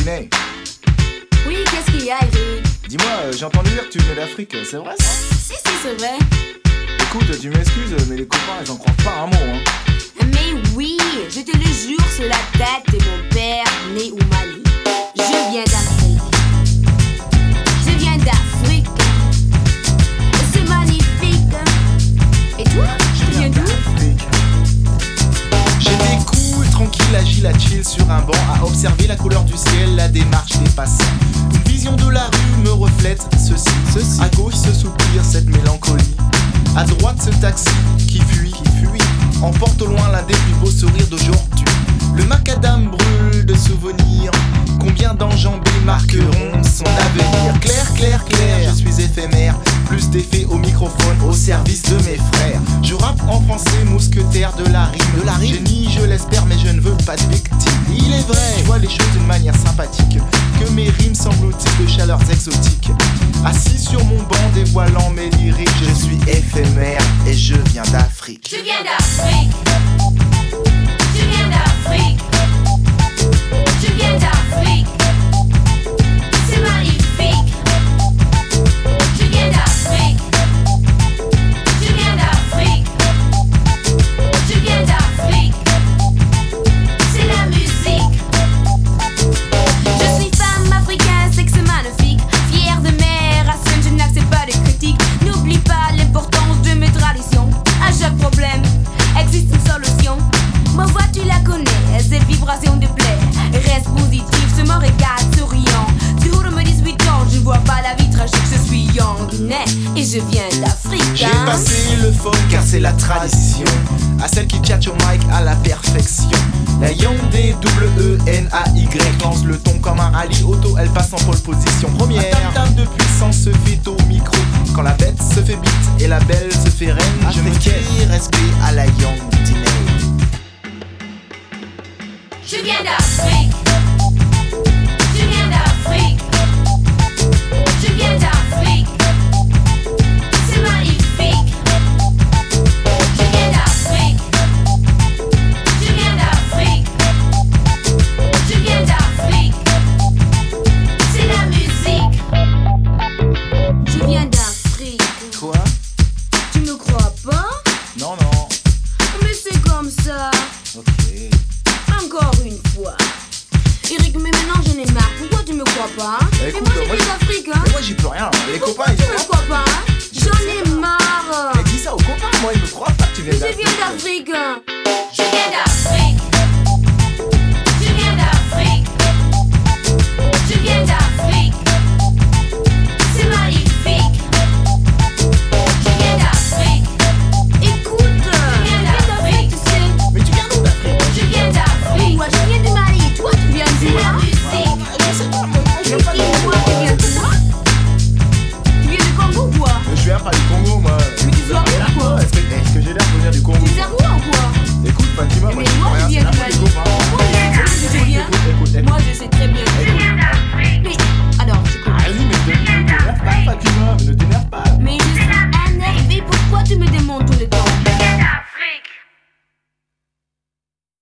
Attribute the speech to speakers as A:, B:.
A: Diné,
B: Oui, qu'est-ce qu'il y a, Eric?
A: dis-moi, j'ai entendu dire que tu venais d'Afrique, c'est vrai ça?
B: Si, c'est vrai.
A: Écoute, tu m'excuses, mais les copains, ils en croient pas un mot, hein.
B: Mais oui, je te le jure sur la tête de mon père né au Mali. Je viens d'Afrique. Je viens d'Afrique. C'est magnifique. Et toi, tu viens d'où?
A: J'étais cool, tranquille, agile, à chill sur un banc, à observer la couleur du ciel, la démarche des passants. Une vision de la rue me reflète ceci. À gauche se soupire cette mélancolie. À droite ce taxi qui fuit, emporte au loin l'un des plus beaux sourires d'aujourd'hui. Le macadam brûle de souvenirs. Combien d'enjambées marqueront son avenir? Clair, je suis éphémère. Plus d'effet au microphone, au service de mes frères. Je rappe en français, mousquetaire de la rime. Génie, je l'espère, mais je ne veux pas de victime. Il est vrai, je vois les choses d'une manière sympathique, que mes rimes s'engloutissent de chaleurs exotiques. Assis sur mon banc, dévoilant mes lyriques, je suis éphémère et je viens d'Afrique.
B: Je viens d'Afrique. Je viens d'Afrique. Je viens d'Afrique. C'est magnifique. Je viens d'Afrique. Je viens d'Afrique. Je viens d'Afrique. C'est la musique. Je suis femme africaine, sexe magnifique. Fière de mes racines, je n'accepte pas de critiques. N'oublie pas l'importance de mes traditions. À chaque problème existe une solution. Ma voix tu la connais, cette vibration de plaie. Reste positif, ce me regarde souriant. Du haut de mes 18 ans, je ne vois pas la vie tragique. Je suis young, né et je viens d'Afrique.
A: J'ai passé le phone car c'est la tradition. À celle qui tchatche au mic à la perfection. La Hyundai WENAY lance le ton comme un rallye auto, elle passe en pole position première. Un tam-tam de puissance se fait au micro. Quand la bête se fait beat et la belle se fait reine, je me crie respect à la Hyundai.
B: Je viens d'Afrique. Je viens d'Afrique. Je viens d'Afrique. C'est magnifique. Je viens d'Afrique. Je viens d'Afrique. Je viens d'Afrique. C'est la musique. Je viens d'Afrique.
A: Quoi?
B: Tu me crois pas?
A: Non.
B: Mais c'est comme ça.
A: Ok.
B: Encore une fois. Eric, mais maintenant j'en ai marre. Pourquoi tu me crois pas?
A: Écoute,
B: mais moi je viens d'Afrique, hein.
A: Mais moi j'y peux rien. Les
B: Pourquoi
A: copains ils
B: tu me crois pas? J'en ai marre.
A: Mais dis ça aux copains, moi ils me croient pas que tu viens
B: Mais je
A: d'Afrique.
B: viens d'Afrique. Je viens d'Afrique. Je viens d'Afrique. Je viens d'Afrique.